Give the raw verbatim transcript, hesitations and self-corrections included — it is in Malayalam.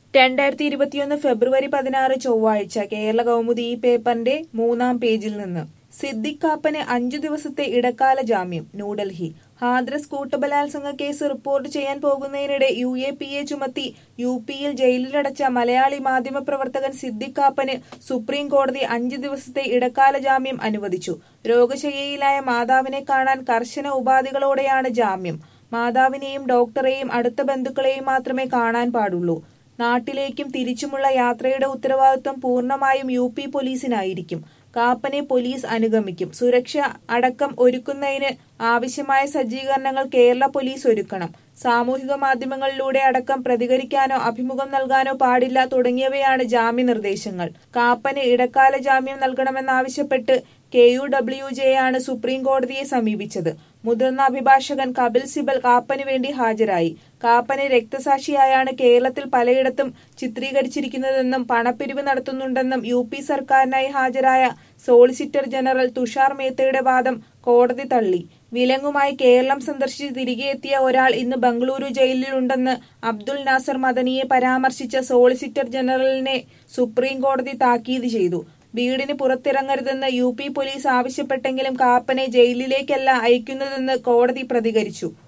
രണ്ടായിരത്തി ഇരുപത്തിയൊന്ന് ഫെബ്രുവരി പതിനാറ് ചൊവ്വാഴ്ച കേരള കൗമുദി ഈ പേപ്പറിന്റെ മൂന്നാം പേജിൽ നിന്ന് സിദ്ദിഖ് കാപ്പന് അഞ്ചു ദിവസത്തെ ഇടക്കാല ജാമ്യം. ന്യൂഡൽഹി ഹാദ്രസ് കൂട്ടബലാത്സംഗ കേസ് റിപ്പോർട്ട് ചെയ്യാൻ പോകുന്നതിനിടെ യു എ പി എ ചുമത്തി യു പിയിൽ ജയിലിലടച്ച മലയാളി മാധ്യമപ്രവർത്തകൻ സിദ്ദിഖ് കാപ്പന് സുപ്രീം കോടതി അഞ്ചു ദിവസത്തെ ഇടക്കാല ജാമ്യം അനുവദിച്ചു. രോഗശയ്യയിലായ മാതാവിനെ കാണാൻ കർശന ഉപാധികളോടെയാണ് ജാമ്യം. മാതാവിനെയും ഡോക്ടറെയും അടുത്ത ബന്ധുക്കളെയും മാത്രമേ കാണാൻ പാടുള്ളൂ. നാട്ടിലേക്കും തിരിച്ചുമുള്ള യാത്രയുടെ ഉത്തരവാദിത്വം പൂർണ്ണമായും യു പി പോലീസിനായിരിക്കും. കാപ്പനെ പോലീസ് അനുഗമിക്കും. സുരക്ഷ അടക്കം ഒരുക്കുന്നതിന് ആവശ്യമായ സജ്ജീകരണങ്ങൾ കേരള പോലീസ് ഒരുക്കണം. സാമൂഹിക മാധ്യമങ്ങളിലൂടെ അടക്കം പ്രതികരിക്കാനോ അഭിമുഖം നൽകാനോ പാടില്ല തുടങ്ങിയവയാണ് ജാമ്യ നിർദ്ദേശങ്ങൾ. കാപ്പന് ഇടക്കാല ജാമ്യം നൽകണമെന്നാവശ്യപ്പെട്ട് കെ യു ഡബ്ല്യു ജെ ആണ് സുപ്രീം കോടതിയെ സമീപിച്ചത്. മുതിർന്ന അഭിഭാഷകൻ കപിൽ സിബൽ കാപ്പന് വേണ്ടി ഹാജരായി. കാപ്പനെ രക്തസാക്ഷിയായാണ് കേരളത്തിൽ പലയിടത്തും ചിത്രീകരിച്ചിരിക്കുന്നതെന്നും പണപ്പിരിവ് നടത്തുന്നുണ്ടെന്നും യു പി സർക്കാരിനായി ഹാജരായ സോളിസിറ്റർ ജനറൽ തുഷാർ മേത്തയുടെ വാദം കോടതി തള്ളി. വിലങ്ങുമായി കേരളം സന്ദർശിച്ച് തിരികെ എത്തിയ ഒരാൾ ഇന്ന് ബംഗളൂരു ജയിലിലുണ്ടെന്ന് അബ്ദുൽ നാസർ മദനിയെ പരാമർശിച്ച സോളിസിറ്റർ ജനറലിനെ സുപ്രീം കോടതി താക്കീത് ചെയ്തു. വീടിന് പുറത്തിറങ്ങരുതെന്ന് യു പി പോലീസ് ആവശ്യപ്പെട്ടെങ്കിലും കാപ്പനെ ജയിലിലേക്കല്ല അയക്കുന്നതെന്ന് കോടതി പ്രതികരിച്ചു.